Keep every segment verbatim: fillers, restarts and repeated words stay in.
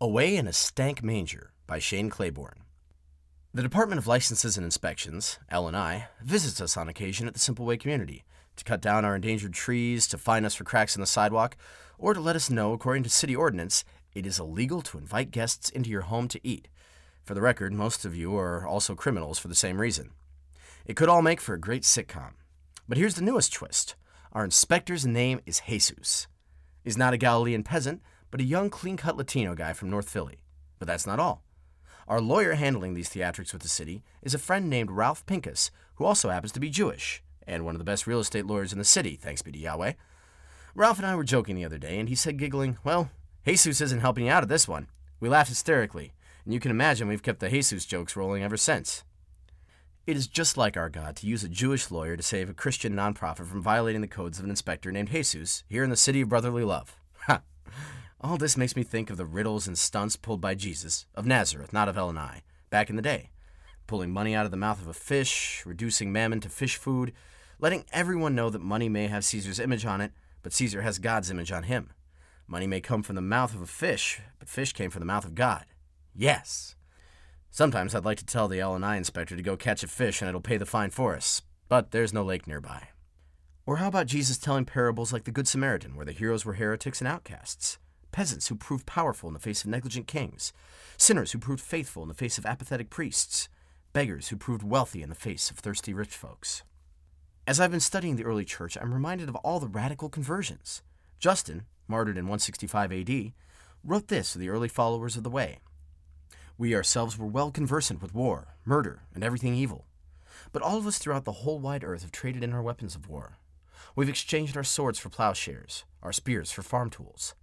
Away in a Stank Manger by Shane Claiborne. The Department of Licenses and Inspections, L and I, visits us on occasion at the Simple Way community to cut down our endangered trees, to fine us for cracks in the sidewalk, or to let us know, according to city ordinance, it is illegal to invite guests into your home to eat. For the record, most of you are also criminals for the same reason. It could all make for a great sitcom. But here's the newest twist. Our inspector's name is Jesus. He's not a Galilean peasant, but a young, clean-cut Latino guy from North Philly. But that's not all. Our lawyer handling these theatrics with the city is a friend named Ralph Pincus, who also happens to be Jewish, and one of the best real estate lawyers in the city, thanks be to Yahweh. Ralph and I were joking the other day, and he said, giggling, "Well, Jesus isn't helping you out at this one." We laughed hysterically, and you can imagine we've kept the Jesus jokes rolling ever since. It is just like our God to use a Jewish lawyer to save a Christian nonprofit from violating the codes of an inspector named Jesus here in the city of brotherly love. Ha! All this makes me think of the riddles and stunts pulled by Jesus, of Nazareth, not of L and I, back in the day. Pulling money out of the mouth of a fish, reducing mammon to fish food, letting everyone know that money may have Caesar's image on it, but Caesar has God's image on him. Money may come from the mouth of a fish, but fish came from the mouth of God. Yes! Sometimes I'd like to tell the L and I inspector to go catch a fish and it'll pay the fine for us, but there's no lake nearby. Or how about Jesus telling parables like the Good Samaritan, where the heroes were heretics and outcasts? Peasants who proved powerful in the face of negligent kings, sinners who proved faithful in the face of apathetic priests, beggars who proved wealthy in the face of thirsty rich folks. As I've been studying the early church, I'm reminded of all the radical conversions. Justin, martyred in one sixty-five A D, wrote this to the early followers of the Way. "We ourselves were well conversant with war, murder, and everything evil. But all of us throughout the whole wide earth have traded in our weapons of war. We've exchanged our swords for plowshares, our spears for farm tools."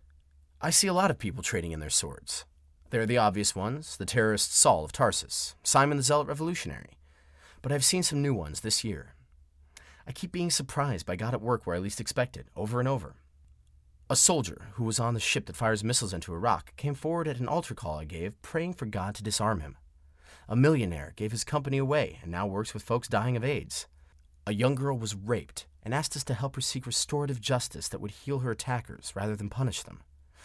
I see a lot of people trading in their swords. There are the obvious ones, the terrorist Saul of Tarsus, Simon the Zealot Revolutionary. But I've seen some new ones this year. I keep being surprised by God at work where I least expect it, over and over. A soldier who was on the ship that fires missiles into Iraq came forward at an altar call I gave, praying for God to disarm him. A millionaire gave his company away and now works with folks dying of AIDS. A young girl was raped and asked us to help her seek restorative justice that would heal her attackers rather than punish them.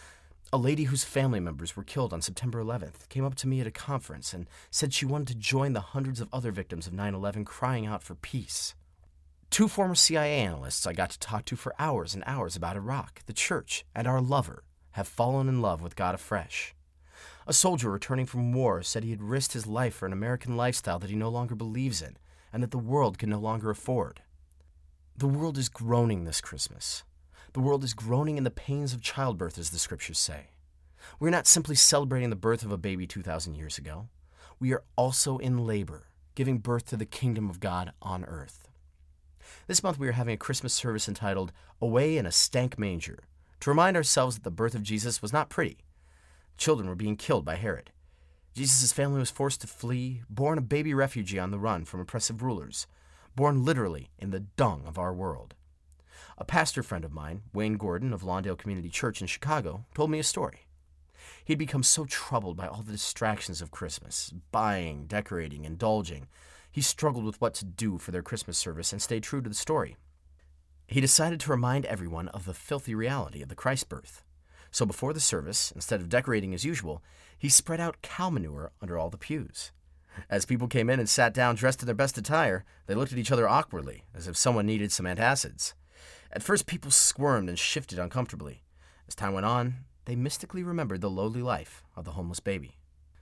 A lady whose family members were killed on September eleventh came up to me at a conference and said she wanted to join the hundreds of other victims of nine eleven crying out for peace. Two former C I A analysts I got to talk to for hours and hours about Iraq, the church, and our lover have fallen in love with God afresh. A soldier returning from war said he had risked his life for an American lifestyle that he no longer believes in and that the world can no longer afford. The world is groaning this Christmas. The world is groaning in the pains of childbirth, as the scriptures say. We're not simply celebrating the birth of a baby two thousand years ago. We are also in labor, giving birth to the kingdom of God on earth. This month we are having a Christmas service entitled Away in a Stank Manger, to remind ourselves that the birth of Jesus was not pretty. Children were being killed by Herod. Jesus' family was forced to flee, born a baby refugee on the run from oppressive rulers, born literally in the dung of our world. A pastor friend of mine, Wayne Gordon of Lawndale Community Church in Chicago, told me a story. He'd become so troubled by all the distractions of Christmas, buying, decorating, indulging. He struggled with what to do for their Christmas service and stayed true to the story. He decided to remind everyone of the filthy reality of the Christ birth. So before the service, instead of decorating as usual, he spread out cow manure under all the pews. As people came in and sat down dressed in their best attire, they looked at each other awkwardly, as if someone needed some antacids. At first, people squirmed and shifted uncomfortably. As time went on, they mystically remembered the lowly life of the homeless baby.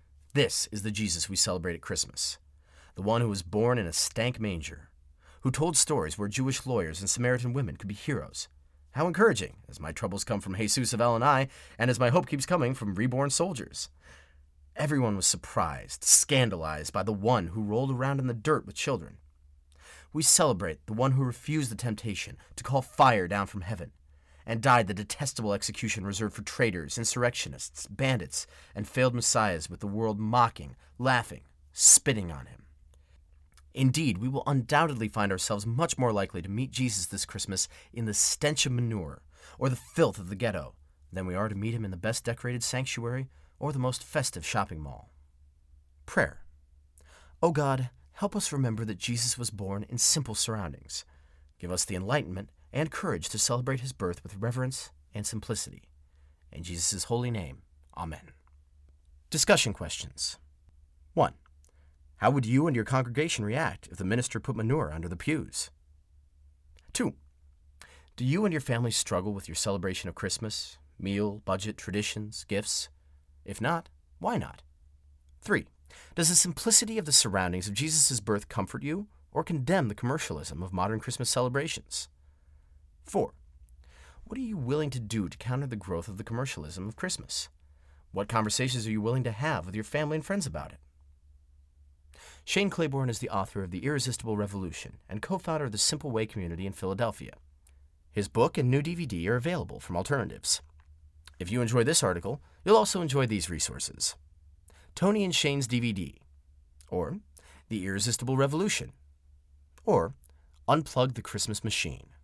This is the Jesus we celebrate at Christmas, the one who was born in a stank manger, who told stories where Jewish lawyers and Samaritan women could be heroes. How encouraging, as my troubles come from Jesus of L and I, and as my hope keeps coming from reborn soldiers. Everyone was surprised, scandalized by the one who rolled around in the dirt with children. We celebrate the one who refused the temptation to call fire down from heaven and died the detestable execution reserved for traitors, insurrectionists, bandits, and failed messiahs, with the world mocking, laughing, spitting on him. Indeed, we will undoubtedly find ourselves much more likely to meet Jesus this Christmas in the stench of manure or the filth of the ghetto than we are to meet him in the best decorated sanctuary or the most festive shopping mall. Prayer. O God, help us remember that Jesus was born in simple surroundings. Give us the enlightenment and courage to celebrate his birth with reverence and simplicity. In Jesus' holy name, amen. Discussion questions. one. How would you and your congregation react if the minister put manure under the pews? two. Do you and your family struggle with your celebration of Christmas? Meal, budget, traditions, gifts? If not, why not? three. Does the simplicity of the surroundings of Jesus' birth comfort you or condemn the commercialism of modern Christmas celebrations? four. What are you willing to do to counter the growth of the commercialism of Christmas? What conversations are you willing to have with your family and friends about it? Shane Claiborne is the author of The Irresistible Revolution and co-founder of the Simple Way community in Philadelphia. His book and new D V D are available from Alternatives. If you enjoy this article, you'll also enjoy these resources: Tony and Shane's D V D, or The Irresistible Revolution, or Unplug the Christmas Machine.